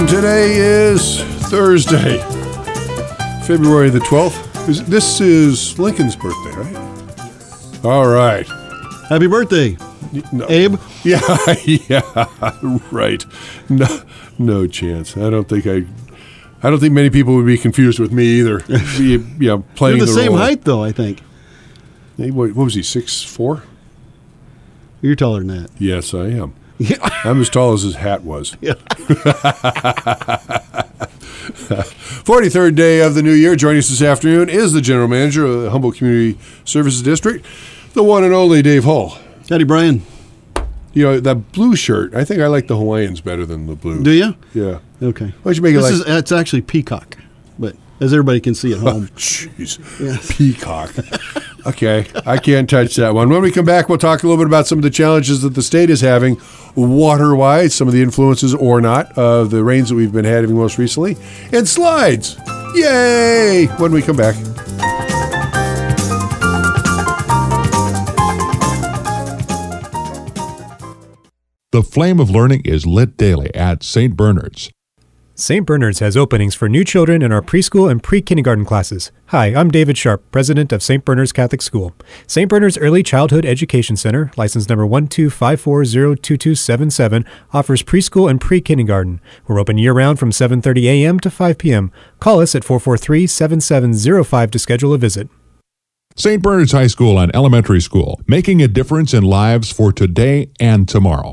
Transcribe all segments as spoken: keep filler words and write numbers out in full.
Today is Thursday, February the twelfth. This is Lincoln's birthday, right? All right. Happy birthday, no. Abe. Yeah, yeah, right. No, no chance. I don't think I. I don't think many people would be confused with me either. Be, you know, playing You're the, the same role. height, though. I think. Hey, what, what was he? Six four? You're taller than that. Yes, I am. Yeah. I'm as tall as his hat was. Yeah. forty-third day of the new year. Joining us this afternoon is the general manager of the Humboldt Community Services District, the one and only Dave Hull. Howdy, Brian. You know, that blue shirt, I think I like the Hawaiians better than the blue. Do you? Yeah. Okay. Why don't you make it this like... is, it's actually peacock, but as everybody can see at home. Jeez. Yes. Peacock. Okay. I can't touch that one. When we come back, we'll talk a little bit about some of the challenges that the state is having water-wise, some of the influences or not of the rains that we've been having most recently, and slides. Yay! When we come back. The flame of learning is lit daily at Saint Bernard's. Saint Bernard's has openings for new children in our preschool and pre-kindergarten classes. Hi, I'm David Sharp, president of Saint Bernard's Catholic School. Saint Bernard's Early Childhood Education Center, license number one two five four zero two two seven seven, offers preschool and pre-kindergarten. We're open year-round from seven thirty a.m. to five p.m. Call us at four four three, seven seven zero five to schedule a visit. Saint Bernard's High School and Elementary School, making a difference in lives for today and tomorrow.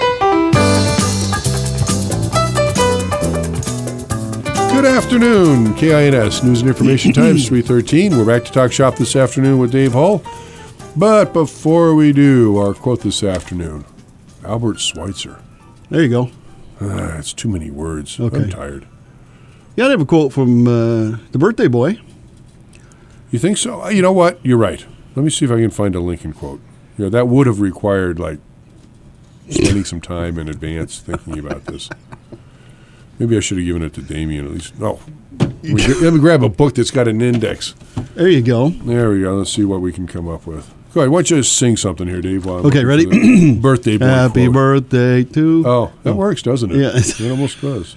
Good afternoon, K I N S News and Information Times three thirteen. We're back to talk shop this afternoon with Dave Hull. But before we do, our quote this afternoon, Albert Schweitzer. There you go. Ah, it's too many words. Okay. I'm tired. Yeah, I have a quote from uh, the birthday boy. You think so? You know what? You're right. Let me see if I can find a Lincoln quote. You know, that would have required, like, spending some time in advance thinking about this. Maybe I should have given it to Damien at least. No. Let me, let me grab a book that's got an index. There you go. There we go. Let's see what we can come up with. Go ahead. Why don't you just sing something here, Dave? While I'm Okay, looking ready? for the birthday boy Happy quote. birthday to... Oh, that works, doesn't it? Yeah. It almost does.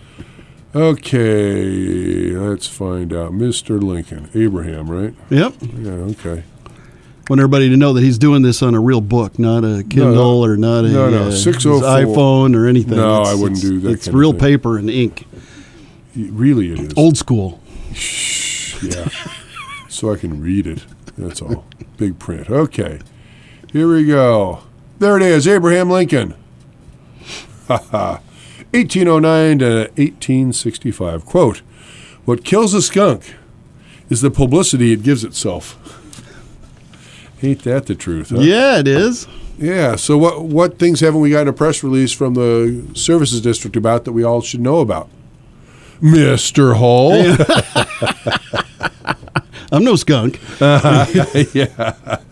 Okay, let's find out. Mister Lincoln. Abraham, right? Yep. Yeah, okay. Want everybody to know that he's doing this on a real book, not a Kindle no, or not a no, no. uh, six oh four iPhone or anything. No, it's, I wouldn't it's, do that It's kind of real thing. paper and ink. Really it is. Old school. Shh, yeah. So I can read it. That's all. Big print. Okay. Here we go. There it is. Abraham Lincoln. Ha ha. eighteen oh nine to eighteen sixty-five. Quote, "What kills a skunk is the publicity it gives itself." Ain't that the truth, huh? Yeah, it is. Yeah. So what what things haven't we gotten a press release from the Services District about that we all should know about? Mister Hull. I'm no skunk. Uh, yeah.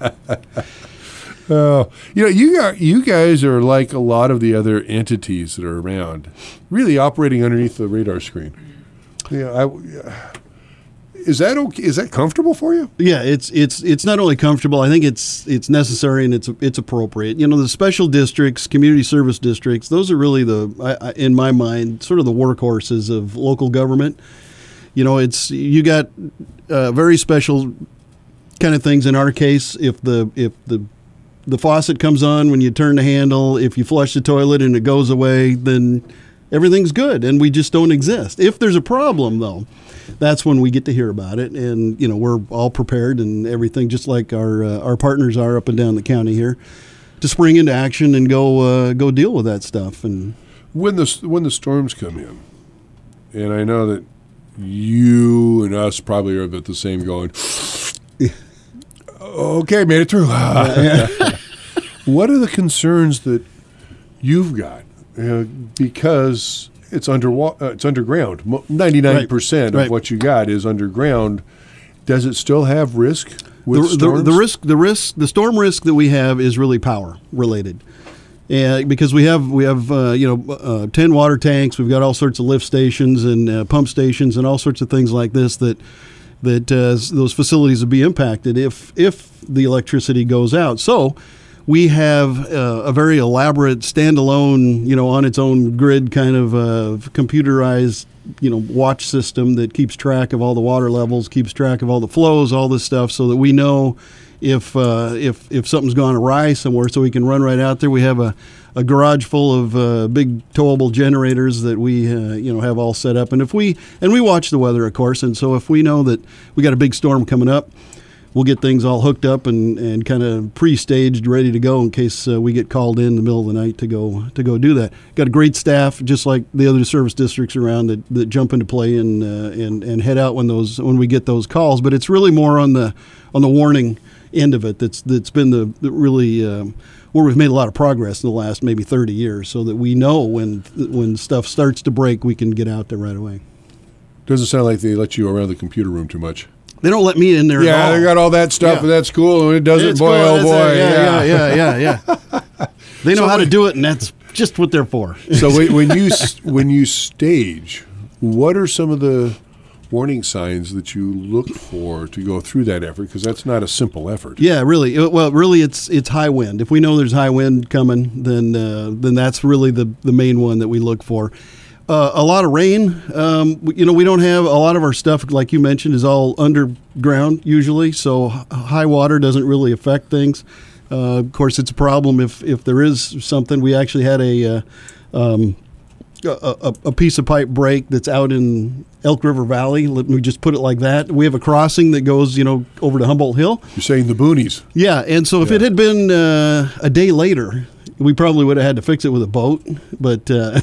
Uh, you know, you got, you guys are like a lot of the other entities that are around, really operating underneath the radar screen. Yeah, I, is that okay? Is that comfortable for you? Yeah, it's it's it's not only comfortable. I think it's it's necessary and it's it's appropriate. You know, the special districts, community service districts, those are really the, I, I, in my mind, sort of the workhorses of local government. You know, it's you got uh, very special kind of things. In our case, if the if the the faucet comes on when you turn the handle, if you flush the toilet and it goes away, then everything's good, and we just don't exist. If there's a problem, though, that's when we get to hear about it, and you know we're all prepared and everything, just like our uh, our partners are up and down the county here, to spring into action and go uh, go deal with that stuff. And when the when the storms come in, and I know that you and us probably are at the same going. Okay, made it through. What are the concerns that you've got? Uh, because it's under uh, it's underground. Ninety-nine percent right. of what you got is underground. Does it still have risk with the, storms? The, the risk, the risk, the storm risk that we have is really power related. And because we have we have uh, you know uh, ten water tanks, we've got all sorts of lift stations and uh, pump stations and all sorts of things like this that. that uh, those facilities will be impacted if if the electricity goes out. So we have uh, a very elaborate standalone, you know, on its own grid kind of uh, computerized, you know, watch system that keeps track of all the water levels, keeps track of all the flows, all this stuff, so that we know if uh, if if something's gone awry somewhere, so we can run right out there. We have a, a garage full of uh, big towable generators that we uh, you know have all set up, and if we and we watch the weather, of course, and so if we know that we got a big storm coming up, we'll get things all hooked up and, and kind of pre-staged, ready to go in case uh, we get called in the middle of the night to go to go do that. Got a great staff, just like the other service districts around, that, that jump into play and uh, and and head out when those when we get those calls. But it's really more on the on the warning end of it that's that's been the, the really um, where we've made a lot of progress in the last maybe thirty years, so that we know when when stuff starts to break, we can get out there right away. Doesn't sound like they let you around the computer room too much. They don't let me in there Yeah, at all. they got all that stuff, Yeah. and that's cool. And it doesn't, It's boy, cool. oh That's boy. it. Yeah, yeah, yeah, yeah, yeah. They know So how to when- do it, and that's just what they're for. So when when you s- when you stage, what are some of the warning signs that you look for to go through that effort? Because that's not a simple effort. Yeah, really. Uh, Well, really, it's it's high wind. If we know there's high wind coming, then uh, then that's really the the main one that we look for. Uh, a lot of rain. Um, we- you know, we don't have a lot of our stuff, like you mentioned, is all underground usually, so h- high water doesn't really affect things. Uh, of course, it's a problem if if there is something. We actually had a uh, um, a, a, a piece of pipe break that's out in Elk River Valley. Let me just put it like that. We have a crossing that goes, you know, over to Humboldt Hill. You're saying the boonies. Yeah, and so if Yeah. it had been uh, a day later, we probably would have had to fix it with a boat, but uh,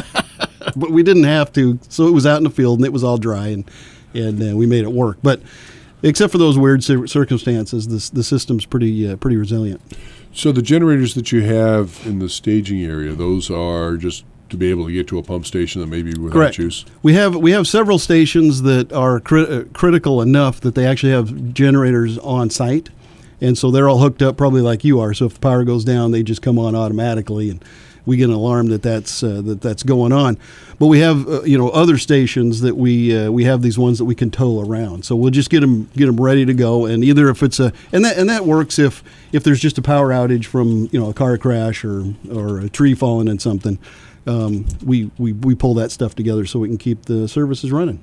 but we didn't have to. So it was out in the field and it was all dry, and and uh, we made it work. But except for those weird cir- circumstances, the the system's pretty uh, pretty resilient. So the generators that you have in the staging area, those are just to be able to get to a pump station that may be without Correct. use. We have we have several stations that are cri- uh, critical enough that they actually have generators on site, and so they're all hooked up, probably like you are. So if the power goes down, they just come on automatically, and we get an alarm that that's uh, that that's going on. But we have uh, you know other stations that we uh, we have these ones that we can tow around. So we'll just get them get them ready to go. And either if it's a and that and that works if if there's just a power outage from you know a car crash or or a tree falling in something. Um, we, we, we pull that stuff together so we can keep the services running.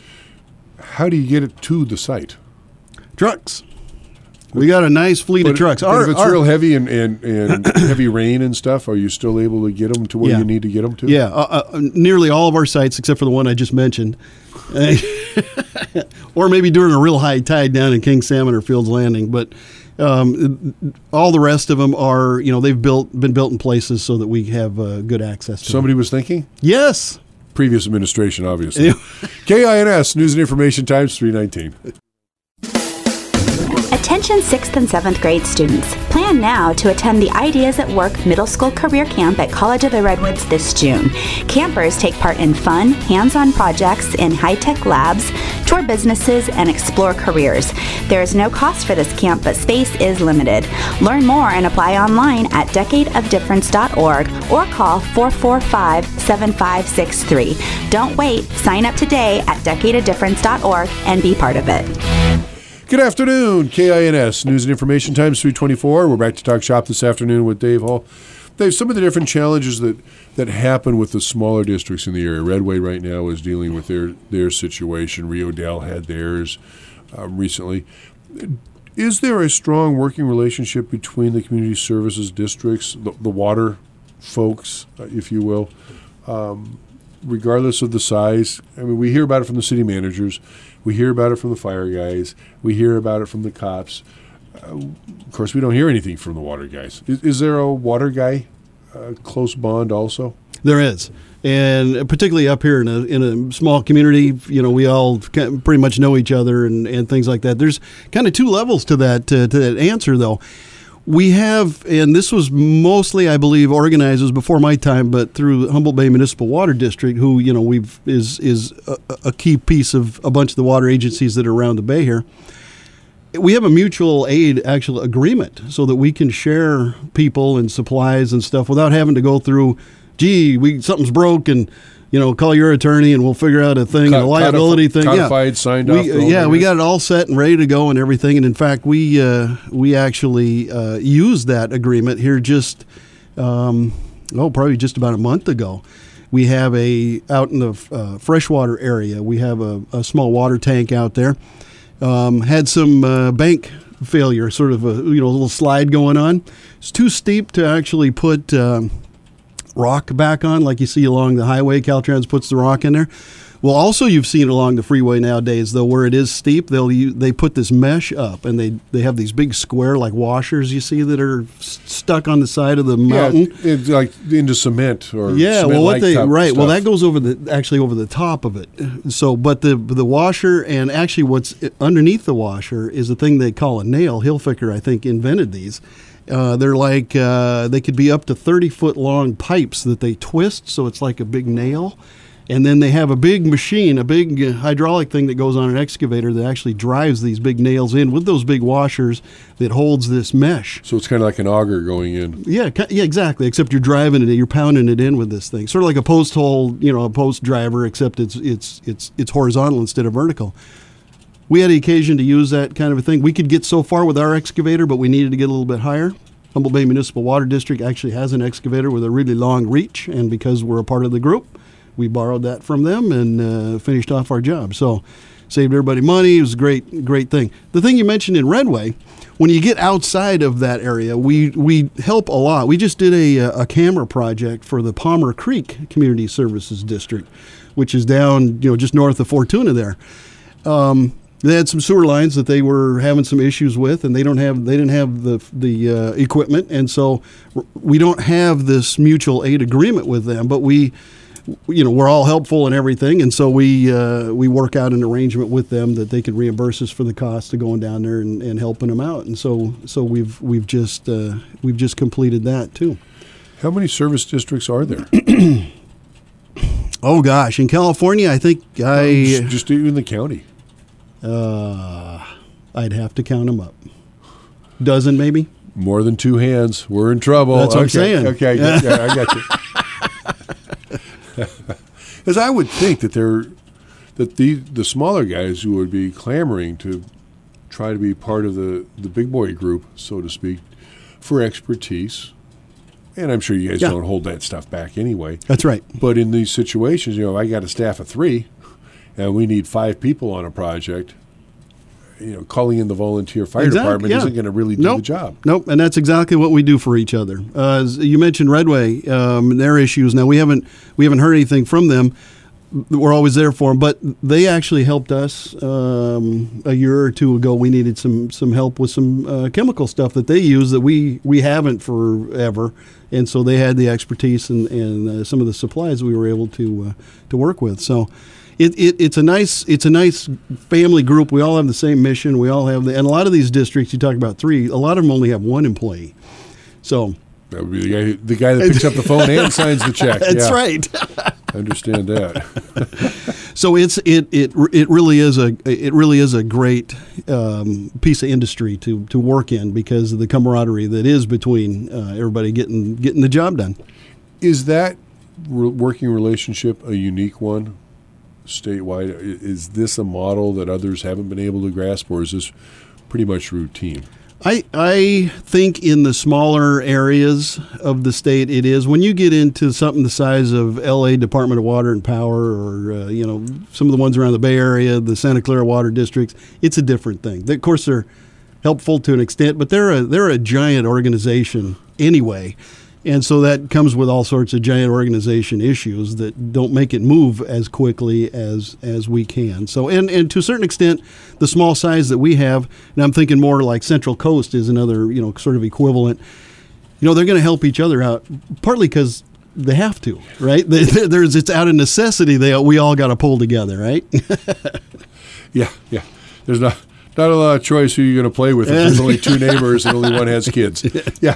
How do you get it to the site? Trucks. We got a nice fleet But, of trucks. but Our- if it's our- real heavy and, and, and heavy rain and stuff, are you still able to get them to where Yeah. you need to get them to? Yeah, uh, uh, nearly all of our sites, except for the one I just mentioned, or maybe during a real high tide down in King Salmon or Fields Landing. But um, all the rest of them are, you know, they've built been built in places so that we have uh, good access to Somebody them. was thinking? Yes. Previous administration, obviously. K I N S, News and Information Times, three nineteen. Attention sixth and seventh grade students. Plan now to attend the Ideas at Work Middle School Career Camp at College of the Redwoods this June. Campers take part in fun, hands-on projects in high-tech labs, tour businesses, and explore careers. There is no cost for this camp, but space is limited. Learn more and apply online at decade of difference dot org or call four four five, seven five six three. Don't wait. Sign up today at decade of difference dot org and be part of it. Good afternoon, K I N S, News and Information Times, three twenty-four. We're back to talk shop this afternoon with Dave Hall. Dave, some of the different challenges that, that happen with the smaller districts in the area. Redway right now is dealing with their, their situation. Rio Dell had theirs uh, recently. Is there a strong working relationship between the community services districts, the, the water folks, uh, if you will, um, regardless of the size? I mean, we hear about it from the city managers. We hear about it from the fire guys. We hear about it from the cops. Uh, of course, we don't hear anything from the water guys. Is, is there a water guy uh, close bond also? There is, and particularly up here in a in a small community, you know, we all kind of pretty much know each other and, and things like that. There's kind of two levels to that uh, to that answer, though. We have, and this was mostly, I believe, organizers before my time, but through Humboldt Bay Municipal Water District, who you know we've is is a, a key piece of a bunch of the water agencies that are around the bay here. We have a mutual aid actual agreement so that we can share people and supplies and stuff without having to go through, gee, we something's broke and you know, call your attorney and we'll figure out a thing, Cod- a liability codif- thing. codified, yeah. signed we, off, the whole Yeah, thing we is? got it all set and ready to go and everything. And in fact, we uh, we actually uh, used that agreement here just, um, oh, probably just about a month ago. We have a, out in the uh, freshwater area, we have a, a small water tank out there. Um, had some uh, bank failure, sort of a, you know, a little slide going on. It's too steep to actually put um, rock back on like you see along the highway. Caltrans puts the rock in there. Well, also you've seen along the freeway nowadays, though, where it is steep, they'll use, they put this mesh up, and they, they have these big square like washers you see that are s- stuck on the side of the mountain. Yeah, it's like into cement or Yeah, well, what cement-like they type right, well, stuff. that goes over the actually over the top of it. So, but the the washer and actually what's underneath the washer is a thing they call a nail. Hilfiger, I think, invented these. Uh, they're like uh, they could be up to thirty foot long pipes that they twist, so it's like a big nail. And then they have a big machine, a big uh, hydraulic thing that goes on an excavator that actually drives these big nails in with those big washers that holds this mesh. So it's kind of like an auger going in. Yeah, ki- yeah, exactly. Except you're driving it, you're pounding it in with this thing, sort of like a post hole, you know, a post driver, except it's it's it's it's horizontal instead of vertical. We had the occasion to use that kind of a thing. We could get so far with our excavator, but we needed to get a little bit higher. Humboldt Bay Municipal Water District actually has an excavator with a really long reach, and because we're a part of the group, we borrowed that from them and uh, finished off our job. So saved everybody money. It was a great, great thing. The thing you mentioned in Redway, when you get outside of that area, we, we help a lot. We just did a, a camera project for the Palmer Creek Community Services District, which is down, you know, just north of Fortuna there. Um, they had some sewer lines that they were having some issues with, and they don't have they didn't have the the uh, equipment, and so we don't have this mutual aid agreement with them, but we. You know, we're all helpful and everything, and so we uh, we work out an arrangement with them that they can reimburse us for the cost of going down there and, and helping them out. And so so we've we've just uh, we've just completed that too. How many service districts are there? Oh gosh, in California, I think I just, just in the county. uh, I'd have to count them up. Dozen maybe. More than two hands. We're in trouble. That's what okay. I'm saying. Okay, yeah, yeah, I got you. Because I would think that they're that the the smaller guys who would be clamoring to try to be part of the, the big boy group, so to speak, for expertise, and I'm sure you guys Yeah. don't hold that stuff back anyway. That's right. But in these situations, you know, I got a staff of three, and we need five people on a project. You know, calling in the volunteer fire Exactly, department yeah. isn't going to really do Nope. the job. Nope, and that's exactly what we do for each other. Uh, as you mentioned Redway, um, their issues. Now we haven't we haven't heard anything from them. We're always there for them, but they actually helped us um, a year or two ago. We needed some some help with some uh, chemical stuff that they use that we we haven't forever, and so they had the expertise and and uh, some of the supplies we were able to uh, to work with. So. It, it, it's a nice it's a nice family group. We all have the same mission. We all have the, and a lot of these districts you talk about three. A lot of them only have one employee. So That would be the guy, who- the guy that picks up the phone and signs the check. that's Yeah, right. I understand that. So it's it it it really is a it really is a great um, piece of industry to to work in because of the camaraderie that is between uh, everybody getting getting the job done. Is that re- working relationship a unique one statewide? I- Is this a model that others haven't been able to grasp, or is this pretty much routine? I I think in the smaller areas of the state it is. When you get into something the size of L A Department of Water and Power, or uh, you know some of the ones around the Bay Area, the Santa Clara water districts, it's a different thing. They, of course, they're helpful to an extent, but they're a they're a giant organization anyway. And so that comes with all sorts of giant organization issues that don't make it move as quickly as as we can. So, and, and to a certain extent, the small size that we have, and I'm thinking more like Central Coast is another, you know, sort of equivalent. You know, they're going to help each other out, partly because they have to, right? They, there's it's out of necessity. They we all got to pull together, right? Yeah, yeah. There's not not a lot of choice who you're going to play with if there's only two neighbors and only one has kids. Yeah,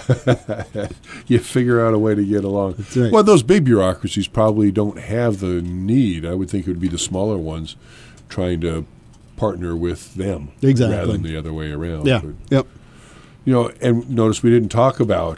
you figure out a way to get along. That's right. Well, those big bureaucracies probably don't have the need. I would think it would be the smaller ones trying to partner with them Exactly. rather than the other way around. Yeah. But, Yep. you know, and notice we didn't talk about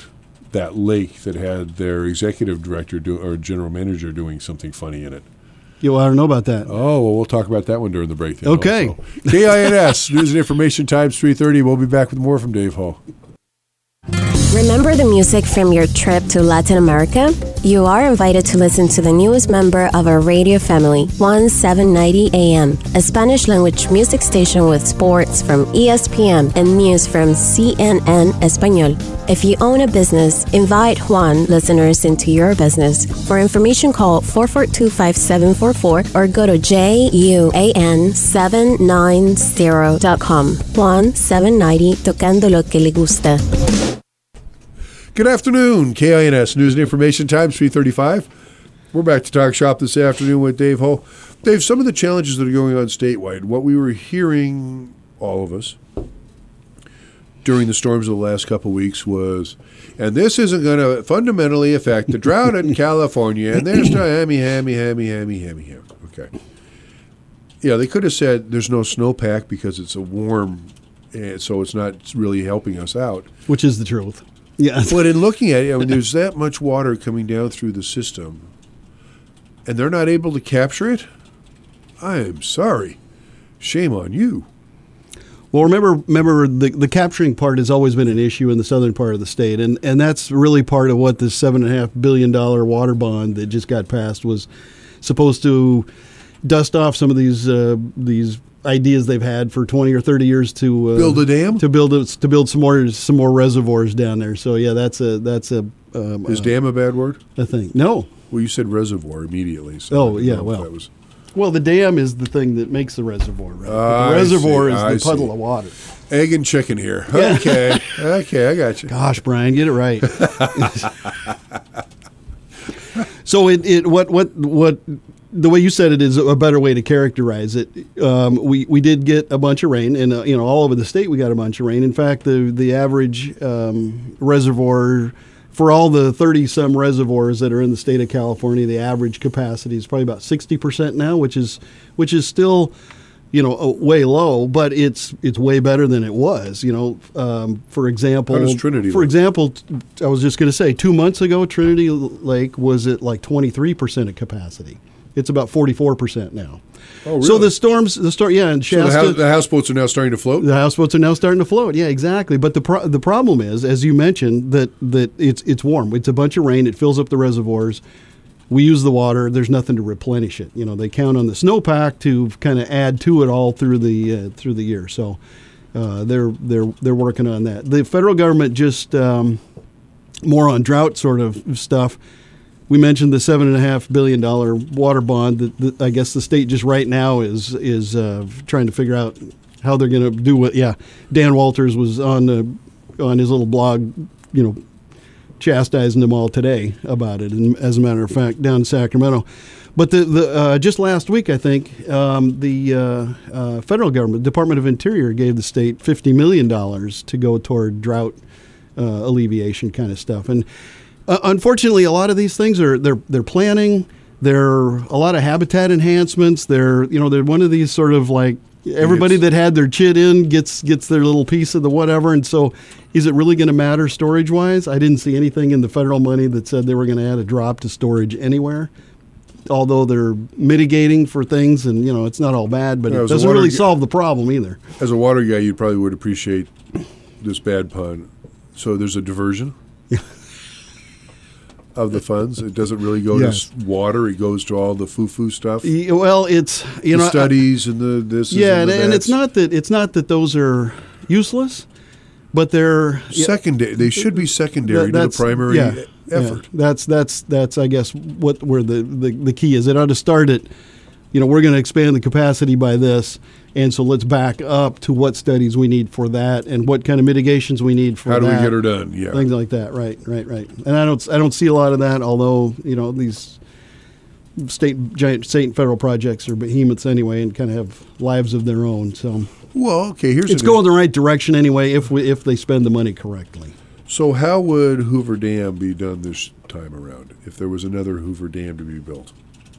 that lake that had their executive director do, or general manager doing something funny in it. You well, I don't know about that. Oh, well, we'll talk about that one during the break. Then okay. Also. K I N S, News and Information Times three thirty. We'll be back with more from Dave Hall. Remember the music from your trip to Latin America? You are invited to listen to the newest member of our radio family, one seven ninety A M, a Spanish-language music station with sports from E S P N and news from C N N Español. If you own a business, invite Juan listeners into your business. For information, call four four two, five seven four four or go to J U A N seven ninety dot com. Juan seven ninety, tocando lo que le gusta. Good afternoon, K I N S News and Information Times three thirty-five. We're back to Talk Shop this afternoon with Dave Hull. Dave, some of the challenges that are going on statewide, what we were hearing, all of us, during the storms of the last couple of weeks was, and this isn't going to fundamentally affect the drought in California, and there's no hammy, hammy, hammy, hammy, hammy, hammy. Okay. Yeah, they could have said there's no snowpack because it's a warm, and so it's not really helping us out. Which is the truth. Yeah. But in looking at it, I mean, there's that much water coming down through the system, and they're not able to capture it? I am sorry. Shame on you. Well, remember, remember the, the capturing part has always been an issue in the southern part of the state, and, and that's really part of what this seven point five billion dollars water bond that just got passed was supposed to dust off some of these uh, these ideas they've had for twenty or thirty years to uh, build a dam, to build a, to build some more some more reservoirs down there. So yeah, that's a that's a um, is uh, dam a bad word? I think no. Well, you said reservoir immediately. So oh yeah, well that was. Well, the dam is the thing that makes the reservoir, right? Uh, the reservoir see, is the I puddle see. of water. Egg and chicken here. Okay, okay, I got you. Gosh, Brian, get it right. So it, it what what what the way you said it is a better way to characterize it. Um, we we did get a bunch of rain, and uh, you know all over the state we got a bunch of rain. In fact, the the average um, reservoir for all the thirty some reservoirs that are in the state of California, the average capacity is probably about sixty percent now, which is which is still, you know, way low, but it's it's way better than it was. You know, um, for example, How does Trinity for look? example, I was just going to say, two months ago, Trinity Lake was at like twenty-three percent of capacity. It's about forty-four percent now. Oh, really? So the storms, the storm, yeah, and So Shasta, the, house, the houseboats are now starting to float? the houseboats are now starting to float. Yeah, exactly. But the pro- the problem is, as you mentioned, that that it's it's warm. It's a bunch of rain. It fills up the reservoirs. We use the water. There's nothing to replenish it. You know, they count on the snowpack to kind of add to it all through the uh, through the year. So uh, they're they're they're working on that. The federal government just um, more on drought sort of stuff. We mentioned the seven and a half billion dollar water bond that, that I guess the state just right now is is uh, trying to figure out how they're going to do it. Yeah, Dan Walters was on the, on his little blog, you know, chastising them all today about it. And as a matter of fact, down in Sacramento. But the the uh, just last week, I think um, the uh, uh, federal government, Department of Interior, gave the state fifty million dollars to go toward drought uh, alleviation kind of stuff. And Uh, unfortunately, a lot of these things are they're they're planning. They're a lot of habitat enhancements. They're you know they're one of these sort of like everybody that had their chit in gets gets their little piece of the whatever. And so, is it really going to matter storage wise? I didn't see anything in the federal money that said they were going to add a drop to storage anywhere. Although they're mitigating for things, and you know it's not all bad, but Yeah, it as a doesn't water really gu- solve the problem either. As a water guy, you probably would appreciate this bad pun. So there's a diversion of the funds. It doesn't really go Yes. to s- water. It goes to all the foo-foo stuff. Y- Well, it's you the know studies and the this. yeah, and, and, the and it's that's. not that it's not that those are useless, but they're secondary. They should be secondary That- to the that's- primary yeah, effort. yeah. That's that's that's I guess what where the, the, the key is. It ought to start at, you know, we're going to expand the capacity by this, and so let's back up to what studies we need for that, and what kind of mitigations we need for How do that. we get her done? Yeah. Things like that. Right, right, right. And I don't I don't see a lot of that. Although you know these state giant state and federal projects are behemoths anyway, and kind of have lives of their own. So Well, okay. Here's it's an- going the right direction anyway if we if they spend the money correctly. So how would Hoover Dam be done this time around if there was another Hoover Dam to be built?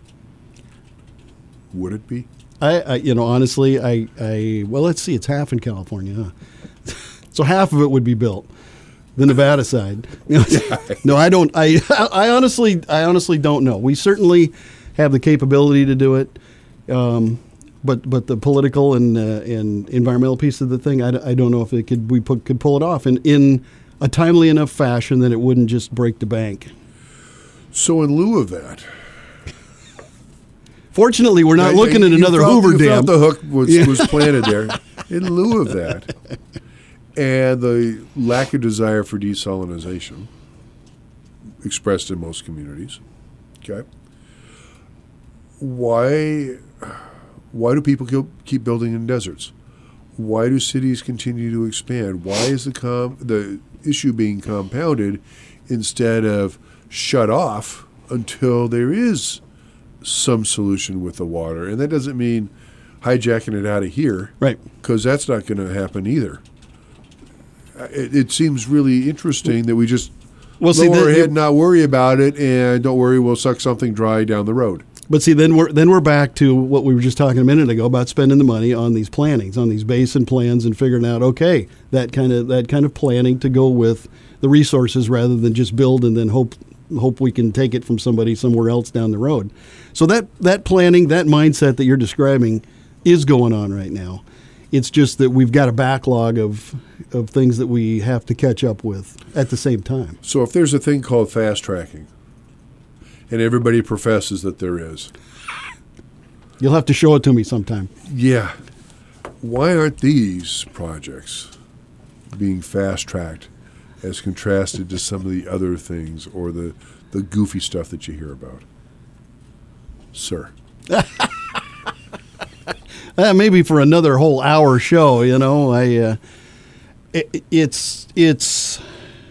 Would it be? I, I you know honestly I, I well let's see, it's half in California, huh? So half of it would be built. the Nevada side. No, I don't. I I honestly I honestly don't know. We certainly have the capability to do it, um, but but the political and uh, and environmental piece of the thing, I, I don't know if it could we put, could pull it off in in a timely enough fashion that it wouldn't just break the bank. So in lieu of that. Fortunately, we're not Yeah, looking at you another felt, Hoover you Dam. felt the hook was, Yeah. was planted there. In lieu of that, and the lack of desire for desalinization expressed in most communities, okay, why, why do people keep- keep building in deserts? Why do cities continue to expand? Why is the com- the issue being compounded instead of shut off until there is some solution with the water? And that doesn't mean hijacking it out of here, Right. because that's not going to happen either. Uh, It, it seems really interesting that we just Well, see, lower our the- head, not worry about it, and don't worry, we'll suck something dry down the road. But see, then we're then we're back to what we were just talking a minute ago about spending the money on these plannings, on these basin plans, and figuring out okay that kind of that kind of planning to go with the resources rather than just build and then hope hope we can take it from somebody somewhere else down the road. So that that planning, that mindset that you're describing, is going on right now. It's just that we've got a backlog of of things that we have to catch up with at the same time. So if there's a thing called fast tracking, and everybody professes that there is, You'll have to show it to me sometime. yeah, why aren't these projects being fast tracked as contrasted to some of the other things or the, the goofy stuff that you hear about? Sir. Uh, maybe for another whole hour show, you know. I uh, it, it's it's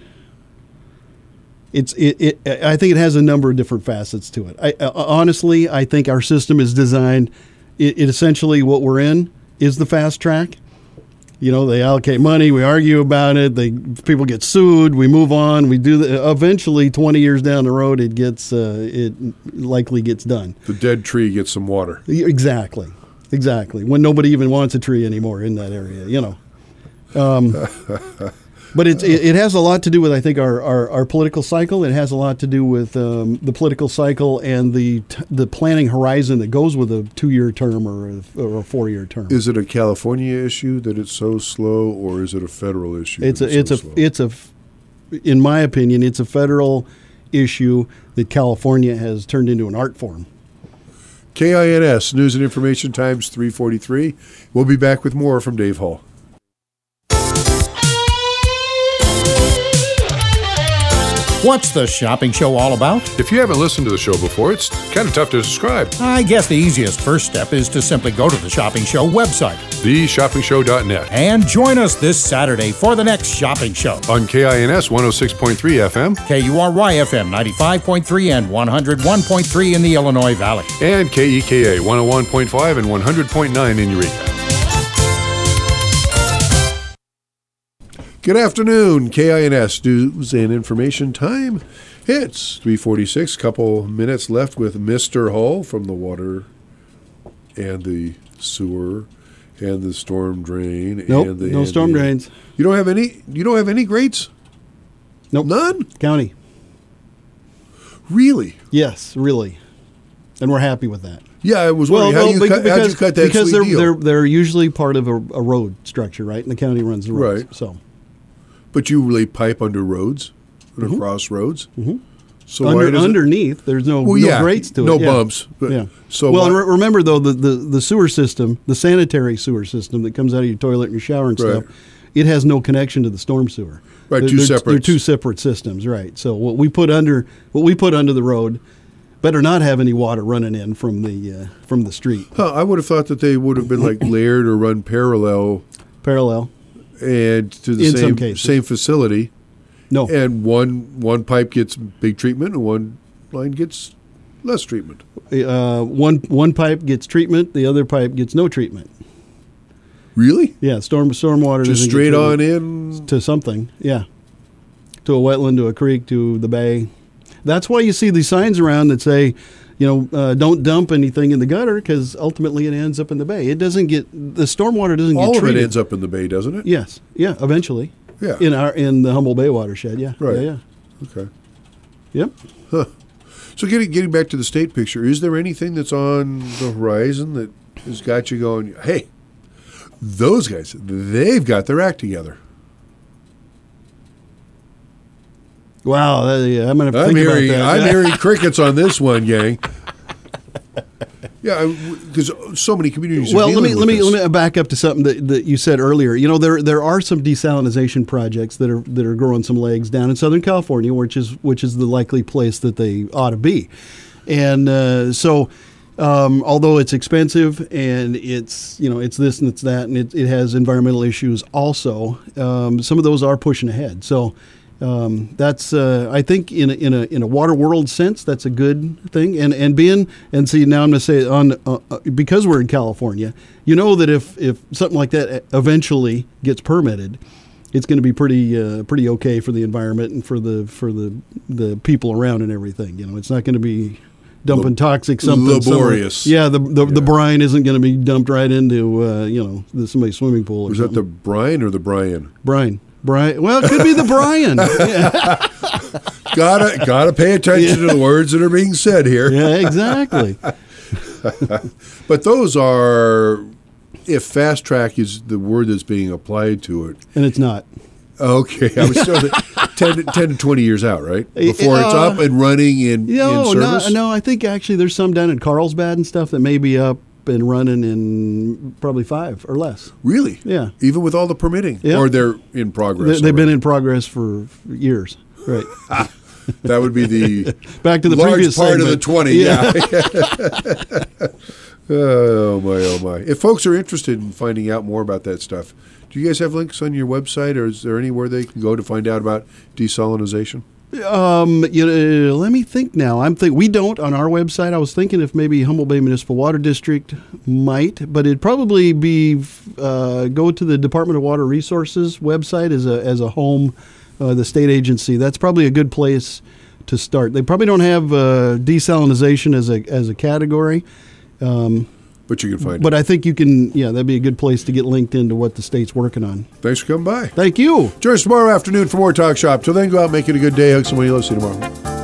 it's it, it. I think it has a number of different facets to it. I uh, honestly, I think our system is designed. It, it essentially what we're in is the fast track. You know, they allocate money, we argue about it, they people get sued, we move on, we do the, eventually twenty years down the road it gets uh, it likely gets done. The dead tree gets some water. Exactly. Exactly. When nobody even wants a tree anymore in that area, you know. Um, but it, it it has a lot to do with, I think, our, our, our political cycle. It has a lot to do with um, the political cycle and the t- the planning horizon that goes with a two-year term or a, or a four-year term. Is it a California issue that it's so slow, or is it a federal issue? It's that a it's so a slow? it's a f- in my opinion, it's a federal issue that California has turned into an art form. K I N S, News and Information Times three forty-three. We'll be back with more from Dave Hall. What's the shopping show all about? If you haven't listened to the show before, it's kind of tough to describe. I guess the easiest first step is to simply go to the Shopping Show website the shopping show dot net. and join us this Saturday for the next shopping show. On K I N S one oh six point three F M K U R Y F M ninety-five point three and one oh one point three in the Illinois Valley. and K E K A one oh one point five and one hundred point nine in Eureka. Good afternoon, K I N S News and Information Time. It's three forty-six, couple minutes left with Mister Hull from the water and the sewer and the storm drain. Nope, and the, no and storm the- drains. You don't have any. You don't have any grates. Nope. None. County. Really? Yes, really. And we're happy with that. Yeah, I was wondering how do you bec- cut, how'd you cut that because sweet they're, deal? they're they're usually part of a, a road structure, right? And the county runs the roads. Right. So But you lay pipe under roads and across roads. Mm-hmm. So why Under, does it- underneath, there's no, Well, no yeah, grates to no it. Yeah. bumps, but- yeah. so well, and why- re- remember though the, the the sewer system, the sanitary sewer system that comes out of your toilet and your shower and Right. stuff, it has no connection to the storm sewer. Right, They're, two they're, separate- They're two separate systems, right? So what we put under what we put under the road better not have any water running in from the uh, from the street. Huh, I would have thought that they would have been like layered or run parallel Parallel. and to the In some same cases. same facility. No. And one one pipe gets big treatment and one line gets less treatment. Uh, one one pipe gets treatment, the other pipe gets no treatment. Really? Yeah, storm stormwater Just doesn't get straight on treated in. to something. Yeah, to a wetland, to a creek, to the bay. That's why you see these signs around that say, you know, uh, don't dump anything in the gutter because ultimately it ends up in the bay. It doesn't get the stormwater doesn't All get of treated. it ends up in the bay, doesn't it? Yes, yeah, eventually. Yeah. In our in the Humboldt Bay watershed, yeah. Right. Yeah, yeah. Okay. Yep. Huh. So getting getting back to the state picture, is there anything that's on the horizon that has got you going, hey, those guys, they've got their act together? Wow, that, yeah, I'm going to I'm think hearing, about that. I'm hearing crickets on this one, gang. Yeah, because so many communities. Well, are let me dealing let with me this. let me back up to something that, that you said earlier. You know, there there are some desalinization projects that are that are growing some legs down in Southern California, which is which is the likely place that they ought to be. And uh, so, um, although it's expensive and it's you know it's this and it's that and it, it has environmental issues also, um, some of those are pushing ahead. So. Um, that's uh, I think in a, in a in a water world sense that's a good thing, and and being and see now I'm going to say on uh, uh, because we're in California, you know that if, if something like that eventually gets permitted, it's going to be pretty uh, pretty okay for the environment and for the for the the people around and everything. You know, it's not going to be dumping toxic something laborious. somewhere. Yeah, the the, Yeah. the brine isn't going to be dumped right into uh, you know the, somebody's swimming pool. Or Was that something. the Brian or the Brian? Brian? Brian. Well, it could be the Brian. Yeah. gotta gotta pay attention to the words that are being said here. Yeah, exactly. But those are, if fast track is the word that's being applied to it. And it's not. Okay, I was still ten, to, ten to twenty years out, right? Before it's Uh, up and running in, No, in no, service? no. I think actually there's some down in Carlsbad and stuff that may be up and running in probably five or less. Really? Yeah. Even with all the permitting? Yeah. Or they're in progress? They, they've been already? in progress for years. Right. That would be the Back to the large previous part of the segment. twenty. Yeah. Oh, my, oh, my. If folks are interested in finding out more about that stuff, do you guys have links on your website, or is there anywhere they can go to find out about desalinization? Um, you know, let me think now. I'm think we don't on our website. I was thinking if maybe Humboldt Bay Municipal Water District might, but it'd probably be uh, go to the Department of Water Resources website as a as a home, uh, the state agency. That's probably a good place to start. They probably don't have uh, desalinization as a as a category. Um, But you can find But it. I think you can, yeah, that'd be a good place to get linked into what the state's working on. Thanks for coming by. Thank you. Join us tomorrow afternoon for more Talk Shop. Till then, go out and make it a good day. Hug somebody you love. See you tomorrow.